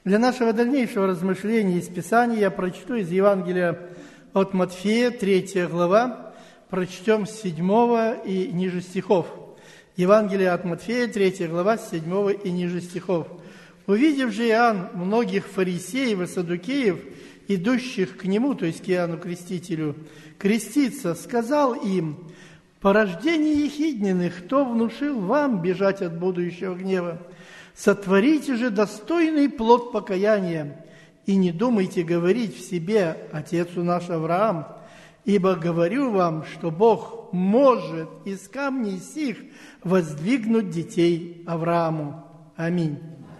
Для нашего дальнейшего размышления из Писания я прочту из Евангелия от Матфея, 3 глава, прочтем с 7 и ниже стихов. Евангелие от Матфея, 3 глава, с 7 и ниже стихов. «Увидев же Иоанн многих фарисеев и саддукеев, идущих к нему, то есть к Иоанну Крестителю, креститься, сказал им: порождение ехидненных, кто внушил вам бежать от будущего гнева? Сотворите же достойный плод покаяния, и не думайте говорить в себе: отец у наш Авраам, ибо говорю вам, что Бог может из камней сих воздвигнуть детей Аврааму». Аминь.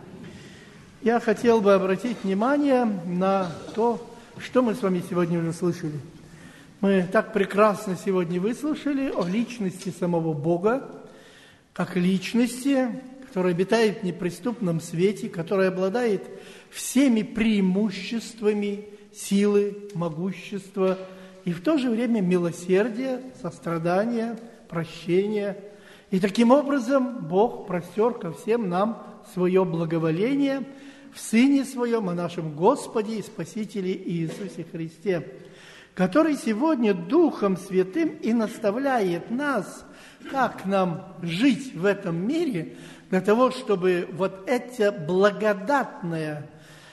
Я хотел бы обратить внимание на то, что мы с вами сегодня уже слышали. Мы так прекрасно сегодня выслушали о личности самого Бога, как личности, которая обитает в неприступном свете, которая обладает всеми преимуществами силы, могущества и в то же время милосердия, сострадания, прощения. И таким образом Бог простер ко всем нам свое благоволение в Сыне Своем, о нашем Господе и Спасителе Иисусе Христе, который сегодня Духом Святым и наставляет нас, как нам жить в этом мире, для того, чтобы вот это благодатное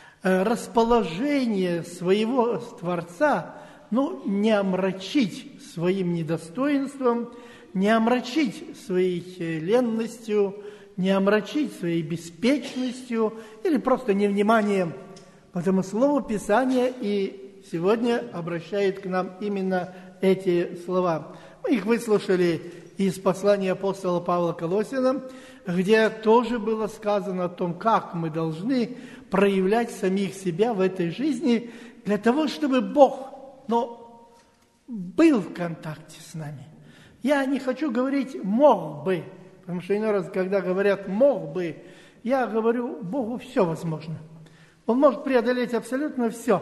расположение своего Творца, не омрачить своим недостоинством, не омрачить своей ленностью, не омрачить своей беспечностью или просто невниманием. Потому Слово Писания и сегодня обращает к нам именно эти слова. Мы их выслушали из послания апостола Павла Колоссянам, где тоже было сказано о том, как мы должны проявлять самих себя в этой жизни для того, чтобы Бог, был в контакте с нами. Я не хочу говорить «мог бы», потому что иной раз, когда говорят «мог бы», я говорю, Богу все возможно. Он может преодолеть абсолютно все.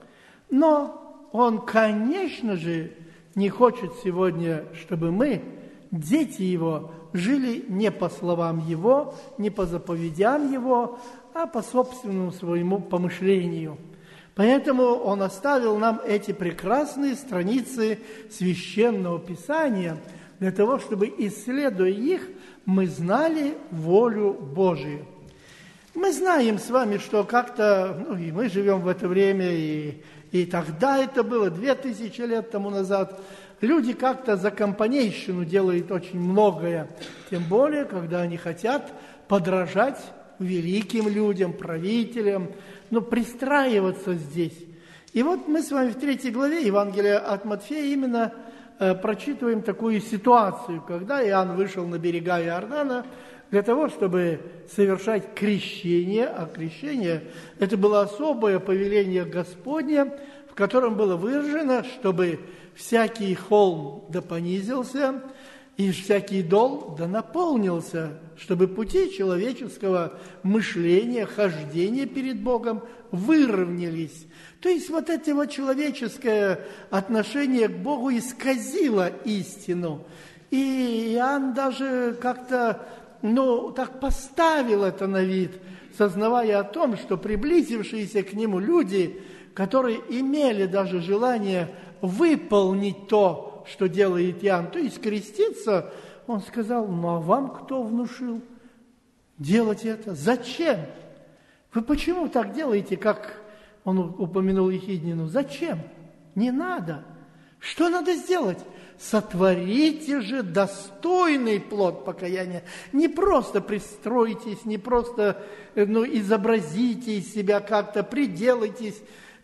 Но Он, конечно же, не хочет сегодня, чтобы мы, дети Его, жили не по словам Его, не по заповедям Его, а по собственному своему помышлению. Поэтому Он оставил нам эти прекрасные страницы Священного Писания для того, чтобы, исследуя их, мы знали волю Божию. Мы знаем с вами, что как-то, и мы живем в это время, и тогда это было, 2000 лет тому назад, люди как-то за компанейщину делают очень многое, тем более, когда они хотят подражать великим людям, правителям, пристраиваться здесь. И вот мы с вами в 3 главе Евангелия от Матфея именно прочитываем такую ситуацию, когда Иоанн вышел на берега Иордана для того, чтобы совершать крещение, а крещение – это было особое повеление Господне, в котором было выражено, чтобы всякий холм да понизился, и всякий дол да наполнился, чтобы пути человеческого мышления, хождения перед Богом выровнялись. То есть вот это вот человеческое отношение к Богу исказило истину. И Иоанн даже как-то, так поставил это на вид, сознавая о том, что приблизившиеся к нему люди, которые имели даже желание выполнить то, что делает Иоанн, то есть креститься, он сказал: а вам кто внушил делать это? Зачем? Вы почему так делаете, как он упомянул ехиднину? Зачем? Не надо. Что надо сделать? Сотворите же достойный плод покаяния. Не просто пристройтесь, не просто изобразите из себя как-то, приделайтесь,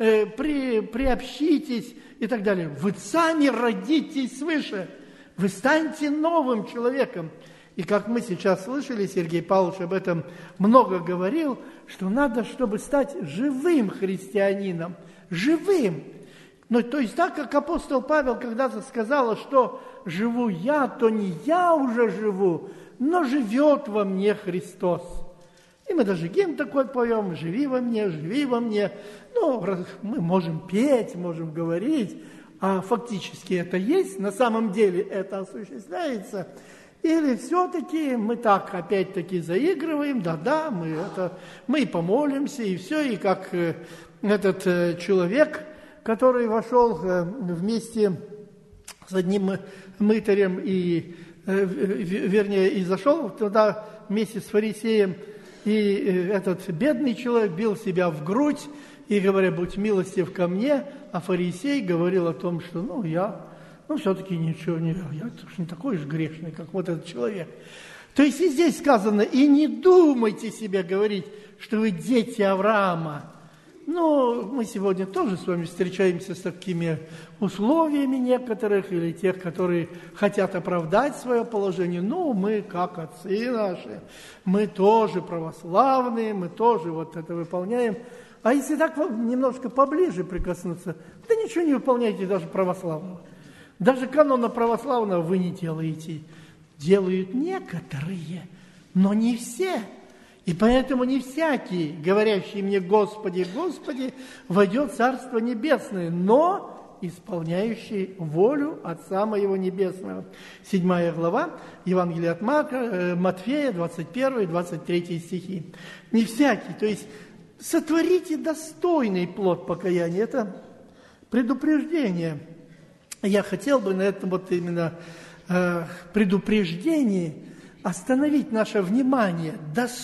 приобщитесь и так далее. Вы сами родитесь свыше. Вы станьте новым человеком. И как мы сейчас слышали, Сергей Павлович об этом много говорил, что надо, чтобы стать живым христианином. Живым. То есть так, как апостол Павел когда-то сказал, что живу я, то не я уже живу, но живет во мне Христос. И мы даже гимн такой поем: «Живи во мне, живи во мне». Мы можем петь, можем говорить, а фактически это есть, на самом деле это осуществляется. Или все-таки мы так опять-таки заигрываем, да-да, мы помолимся, и все, и как этот человек, который вошел вместе с одним мытарем, и зашел туда вместе с фарисеем, и этот бедный человек бил себя в грудь, и говоря, будь милостив ко мне, а фарисей говорил о том, что я все-таки ничего я не такой же грешный, как вот этот человек. То есть и здесь сказано, и не думайте себе говорить, что вы дети Авраама. Мы сегодня тоже с вами встречаемся с такими условиями некоторых, или тех, которые хотят оправдать свое положение. Мы, как отцы наши, мы тоже православные, мы тоже вот это выполняем. А если так немножко поближе прикоснуться, да ничего не выполняете даже православного. Даже канона православного вы не делаете. Делают некоторые, но не все. И поэтому не всякий, говорящий мне «Господи, Господи», войдет в Царство Небесное, но исполняющий волю Отца Моего Небесного. 7 глава, Евангелие от Матфея, 21-23 стихи. Не всякий, то есть сотворите достойный плод покаяния. Это предупреждение. Я хотел бы на этом вот именно предупреждении остановить наше внимание.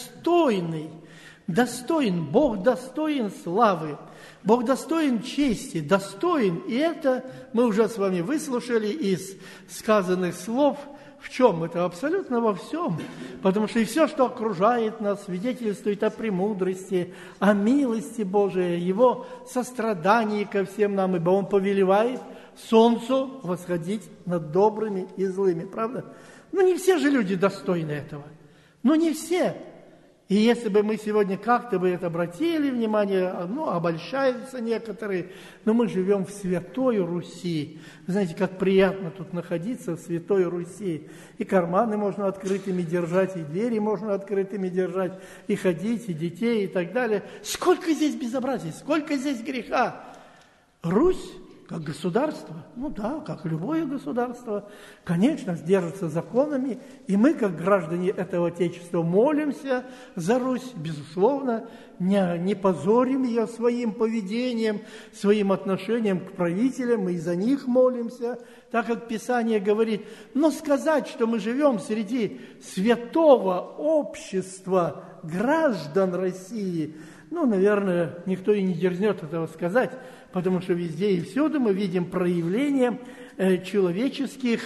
Достоин, Бог достоин славы, Бог достоин чести, достоин. И это мы уже с вами выслушали из сказанных слов. В чем? Это абсолютно во всем. Потому что и все, что окружает нас, свидетельствует о премудрости, о милости Божией, Его сострадании ко всем нам, ибо Он повелевает солнцу восходить над добрыми и злыми. Правда? Не все же люди достойны этого. Не все. И если бы мы сегодня как-то бы это обратили внимание, обольщаются некоторые, но мы живем в Святой Руси. Вы знаете, как приятно тут находиться в Святой Руси. И карманы можно открытыми держать, и двери можно открытыми держать, и ходить, и детей, и так далее. Сколько здесь безобразия, сколько здесь греха. Русь, как государство, как любое государство, конечно, держится законами, и мы, как граждане этого Отечества, молимся за Русь, безусловно, не позорим ее своим поведением, своим отношением к правителям, мы и за них молимся, так как Писание говорит. Но сказать, что мы живем среди святого общества граждан России, наверное, никто и не дерзнет этого сказать, потому что везде и всюду мы видим проявления человеческих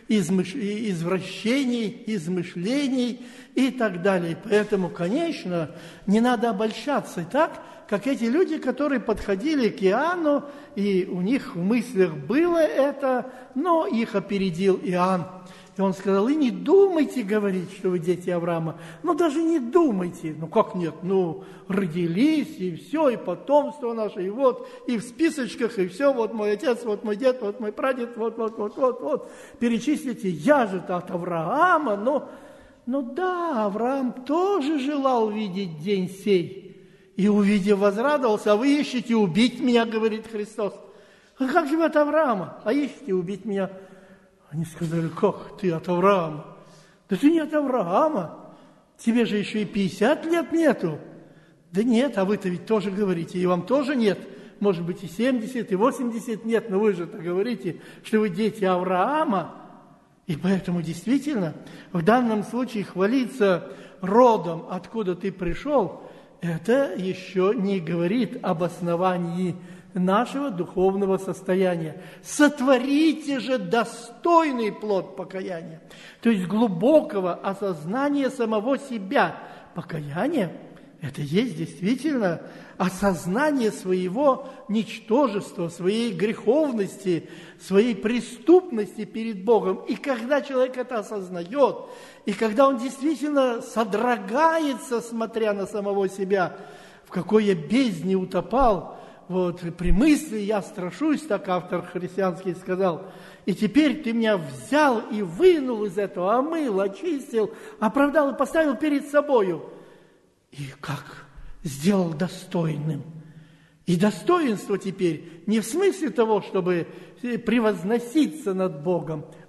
извращений, измышлений и так далее. Поэтому, конечно, не надо обольщаться так, как эти люди, которые подходили к Иоанну, и у них в мыслях было это, но их опередил Иоанн. И он сказал, и не думайте говорить, что вы дети Авраама. Даже не думайте. Как нет? Родились, и все, и потомство наше, и и в списочках, и все, вот мой отец, вот мой дед, вот мой прадед, вот. Перечислите, я же-то от Авраама, да, Авраам тоже желал видеть день сей. И увидев, возрадовался, а вы ищете убить меня, говорит Христос. А как же вы от Авраама? А ищете убить меня? Они сказали, как ты от Авраама? Да ты не от Авраама. Тебе же еще и 50 лет нету. Да нет, а вы-то ведь тоже говорите, и вам тоже нет. Может быть, и 70, и 80 нет, но вы же-то говорите, что вы дети Авраама. И поэтому действительно, в данном случае хвалиться родом, откуда ты пришел, это еще не говорит об основании нашего духовного состояния. Сотворите же достойный плод покаяния, то есть глубокого осознания самого себя. Покаяние – это есть действительно осознание своего ничтожества, своей греховности, своей преступности перед Богом. И когда человек это осознает, и когда он действительно содрогается, смотря на самого себя, в какой я бездне утопал, при мысли я страшусь, так автор христианский сказал, и теперь ты меня взял и вынул из этого, омыл, очистил, оправдал и поставил перед собою. И как сделал достойным. И достоинство теперь не в смысле того, чтобы превозноситься над Богом,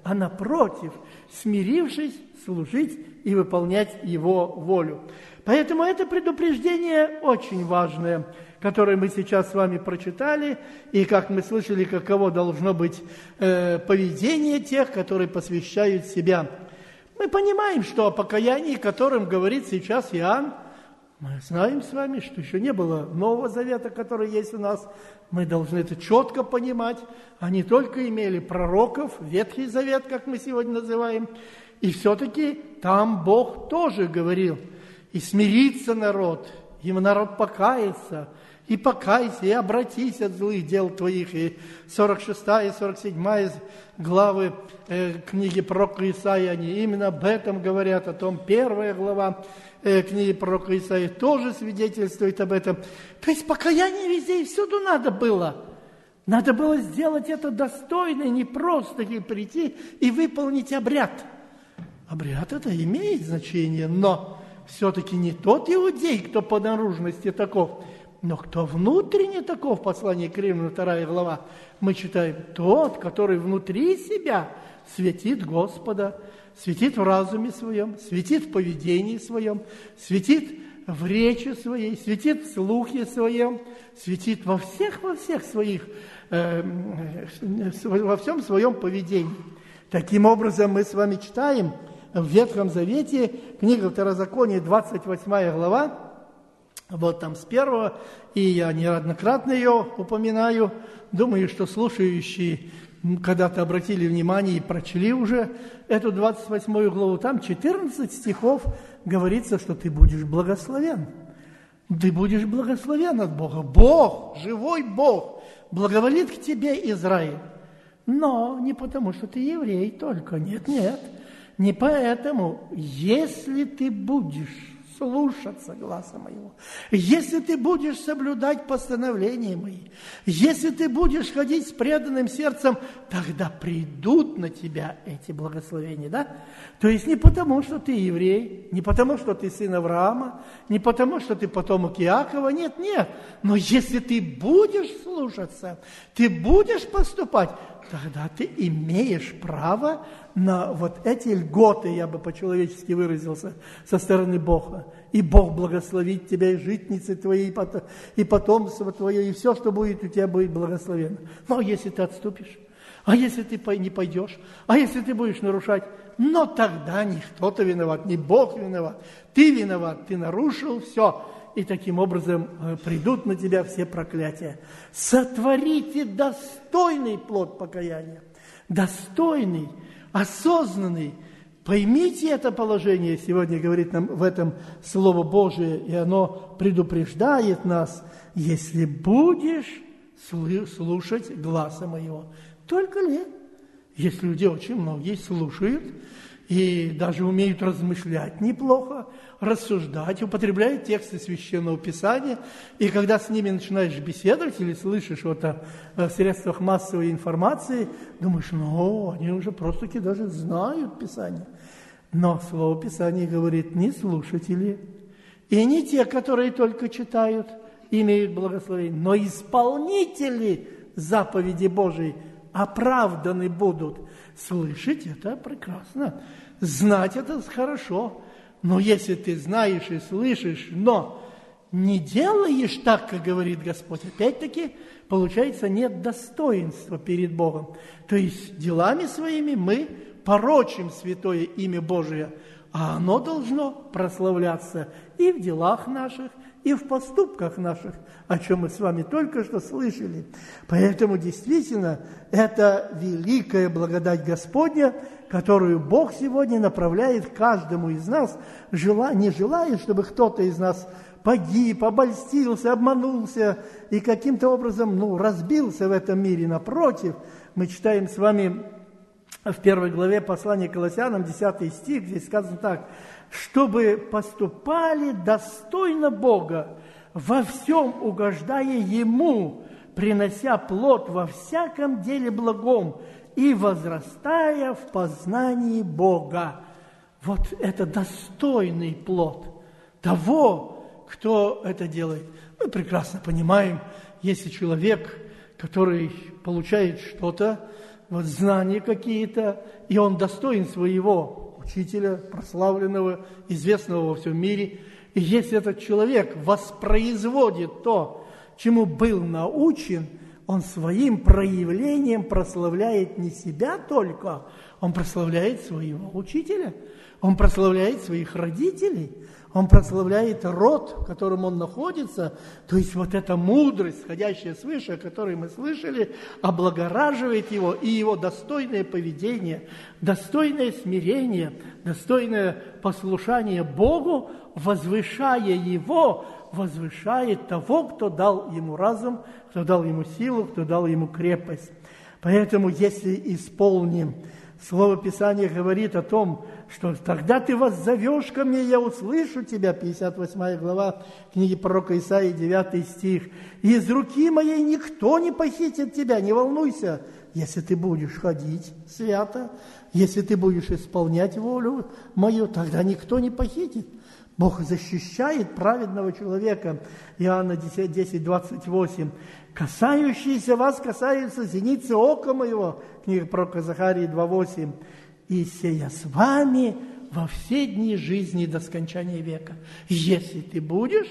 а напротив, смирившись, служить и выполнять Его волю. Поэтому это предупреждение очень важное, которое мы сейчас с вами прочитали, и, как мы слышали, каково должно быть поведение тех, которые посвящают себя. Мы понимаем, что о покаянии, о котором говорит сейчас Иоанн, мы знаем с вами, что еще не было Нового Завета, который есть у нас. Мы должны это четко понимать. Они только имели пророков, Ветхий Завет, как мы сегодня называем. И все-таки там Бог тоже говорил. И смирится народ, и народ покается, и покайся, и обратись от злых дел твоих. И 46 и 47 главы книги пророка Исаии, они именно об этом говорят, о том. 1 глава книги пророка Исаии тоже свидетельствует об этом. То есть покаяние везде и всюду надо было. Надо было сделать это достойно, не просто прийти и выполнить обряд. Обряд это имеет значение, но все-таки не тот иудей, кто по наружности таков, но кто внутренне таков, послание к Римлянам, 2 глава, мы читаем, тот, который внутри себя светит Господа, светит в разуме своем, светит в поведении своем, светит в речи своей, светит в слухе своем, светит во всех своих, во всем своем поведении. Таким образом, мы с вами читаем в Ветхом Завете, книга Второзакония, 28 глава, вот там с 1, и я неоднократно ее упоминаю. Думаю, что слушающие когда-то обратили внимание и прочли уже эту 28 главу. Там 14 стихов говорится, что ты будешь благословен. Ты будешь благословен от Бога. Бог, живой Бог, благоволит к тебе, Израиль. Но не потому, что ты еврей только. Нет. Не поэтому. Если ты будешь слушаться гласа моего, если ты будешь соблюдать постановления мои, если ты будешь ходить с преданным сердцем, тогда придут на тебя эти благословения, да? То есть не потому, что ты еврей, не потому, что ты сын Авраама, не потому, что ты потомок Иакова, нет. Но если ты будешь слушаться, ты будешь поступать, тогда ты имеешь право на вот эти льготы, я бы по-человечески выразился, со стороны Бога. И Бог благословит тебя, и житницы твои, и потомство твое, и все, что будет у тебя, будет благословенно. Но если ты отступишь, а если ты не пойдешь, а если ты будешь нарушать, но тогда не кто-то виноват, не Бог виноват, ты виноват, ты нарушил все. И таким образом придут на тебя все проклятия. Сотворите достойный плод покаяния. Достойный, осознанный. Поймите это положение, сегодня говорит нам в этом Слово Божие, и оно предупреждает нас, если будешь слушать гласа моего. Только ли? Есть люди, очень многие слушают, и даже умеют размышлять неплохо, рассуждать, употребляют тексты Священного Писания. И когда с ними начинаешь беседовать или слышишь в средствах массовой информации, думаешь, они уже просто-таки даже знают Писание. Но Слово Писания говорит, не слушатели, и не те, которые только читают, имеют благословение, но исполнители заповеди Божией оправданы будут. Слышать – это прекрасно, знать – это хорошо. Но если ты знаешь и слышишь, но не делаешь так, как говорит Господь, опять-таки, получается, нет достоинства перед Богом. То есть делами своими мы порочим святое имя Божие, а оно должно прославляться и в делах наших, и в поступках наших, о чем мы с вами только что слышали. Поэтому действительно это великая благодать Господня, которую Бог сегодня направляет каждому из нас, не желая, чтобы кто-то из нас погиб, обольстился, обманулся и каким-то образом разбился в этом мире. Напротив, мы читаем с вами в 1 главе послания Колоссянам, 10 стих, здесь сказано так: чтобы поступали достойно Бога, во всем угождая Ему, принося плод во всяком деле благом и возрастая в познании Бога. Вот это достойный плод того, кто это делает. Мы прекрасно понимаем, если человек, который получает что-то, вот знания какие-то, и он достоин своего учителя, прославленного, известного во всем мире. И если этот человек воспроизводит то, чему был научен, он своим проявлением прославляет не себя только, он прославляет своего учителя, он прославляет своих родителей, он прославляет род, в котором он находится. То есть вот эта мудрость, сходящая свыше, о которой мы слышали, облагораживает его, и его достойное поведение, достойное смирение, достойное послушание Богу, возвышая его, возвышает того, кто дал ему разум, кто дал ему силу, кто дал ему крепость. Поэтому, если исполним, Слово Писания говорит о том, что тогда ты воззовешь ко мне, я услышу тебя, 58 глава книги пророка Исаии, 9 стих. Из руки моей никто не похитит тебя, не волнуйся, если ты будешь ходить свято, если ты будешь исполнять волю мою, тогда никто не похитит. Бог защищает праведного человека. Иоанна 10, 28. «Касающиеся вас касаются зеницы ока моего», книга пророка Захарии 2:8. «И сея с вами во все дни жизни до скончания века». Если ты будешь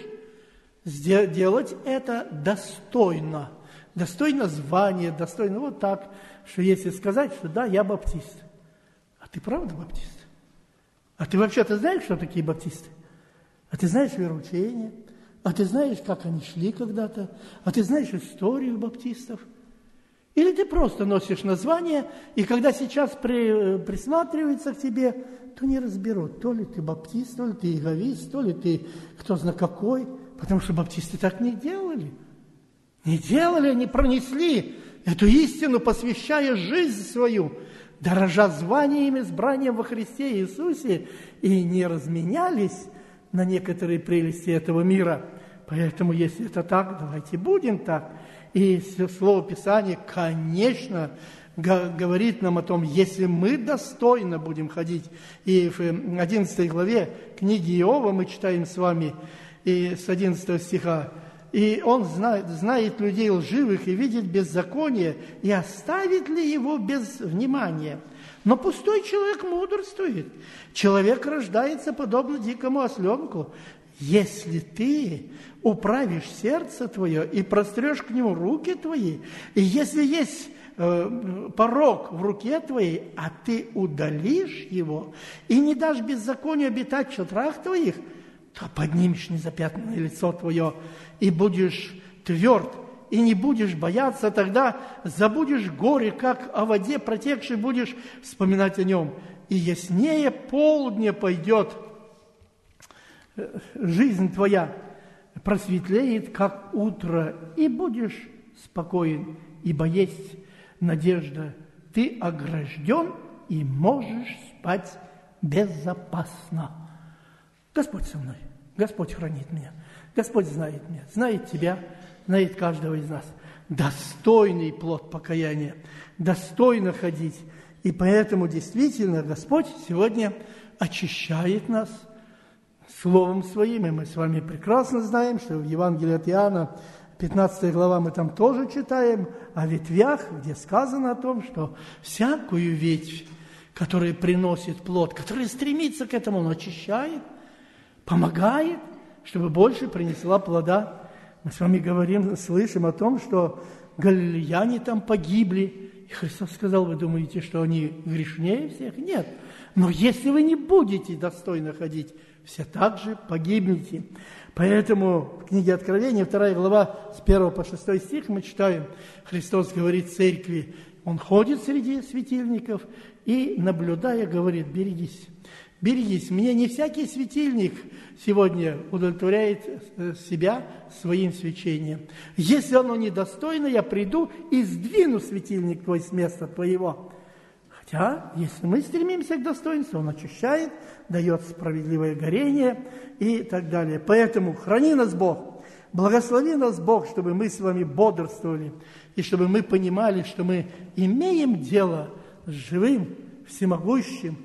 делать это достойно, достойно звания, достойно вот так, что если сказать, что да, я баптист. А ты правда баптист? А ты вообще-то знаешь, что такие баптисты? А ты знаешь вероучение? А ты знаешь, как они шли когда-то? А ты знаешь историю баптистов? Или ты просто носишь название, и когда сейчас присматривается к тебе, то не разберут, то ли ты баптист, то ли ты иеговист, то ли ты кто знает какой, потому что баптисты так не делали. Не делали, они пронесли эту истину, посвящая жизнь свою, дорожа званием и избранием во Христе Иисусе, и не разменялись на некоторые прелести этого мира. Поэтому, если это так, давайте будем так. И Слово Писания, конечно, говорит нам о том, если мы достойно будем ходить. И в 11 главе книги Иова мы читаем с вами и с 11 стиха. «И он знает людей лживых и видит беззаконие, и оставит ли его без внимания? Но пустой человек мудрствует. Человек рождается подобно дикому осленку. Если ты управишь сердце твое и прострешь к нему руки твои, и если есть порок в руке твоей, а ты удалишь его и не дашь беззаконию обитать в шатрах твоих, то поднимешь незапятнанное лицо твое и будешь тверд, и не будешь бояться, тогда забудешь горе, как о воде протекшей будешь вспоминать о нем. И яснее полдня пойдет жизнь твоя, просветлеет, как утро, и будешь спокоен, ибо есть надежда. Ты огражден и можешь спать безопасно. Господь со мной, Господь хранит меня, Господь знает меня, знает тебя, знает каждого из нас. Достойный плод покаяния, достойно ходить. И поэтому действительно Господь сегодня очищает нас Словом Своим. И мы с вами прекрасно знаем, что в Евангелии от Иоанна, 15 глава, мы там тоже читаем о ветвях, где сказано о том, что всякую ветвь, которая приносит плод, которая стремится к этому, он очищает, помогает, чтобы больше принесла плода. Мы с вами говорим, слышим о том, что галилеяне там погибли. И Христос сказал, вы думаете, что они грешнее всех? Нет. Но если вы не будете достойно ходить, все так же погибнете. Поэтому в книге Откровения, 2 глава, с 1 по 6 стих мы читаем, Христос говорит церкви, Он ходит среди светильников и, наблюдая, говорит, берегись. Берегись, мне не всякий светильник сегодня удовлетворяет себя своим свечением. Если оно недостойно, я приду и сдвину светильник твой с места твоего. Хотя, если мы стремимся к достоинству, он очищает, дает справедливое горение и так далее. Поэтому храни нас Бог, благослови нас Бог, чтобы мы с вами бодрствовали, и чтобы мы понимали, что мы имеем дело с живым, всемогущим,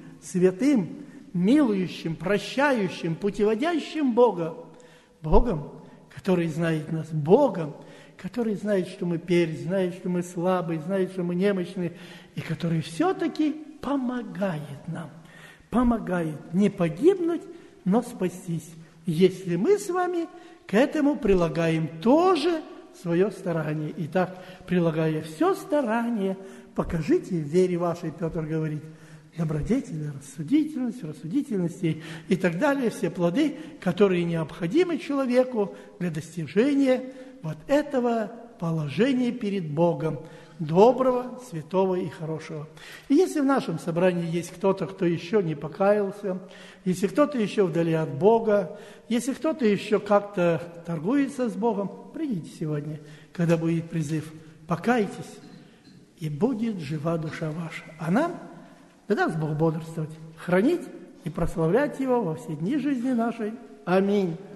святым, милующим, прощающим, путеводящим Богом, который знает нас Богом, который знает, что мы перец, знает, что мы слабые, знает, что мы немощны, и который все-таки помогает нам, помогает не погибнуть, но спастись, если мы с вами к этому прилагаем тоже свое старание. Итак, прилагая все старание, покажите в вере вашей, Петр говорит, добродетель, рассудительности и так далее, все плоды, которые необходимы человеку для достижения вот этого положения перед Богом, доброго, святого и хорошего. И если в нашем собрании есть кто-то, кто еще не покаялся, если кто-то еще вдали от Бога, если кто-то еще как-то торгуется с Богом, придите сегодня, когда будет призыв, покайтесь, и будет жива душа ваша. А нам, да даст Бог бодрствовать, хранить и прославлять Его во все дни жизни нашей. Аминь.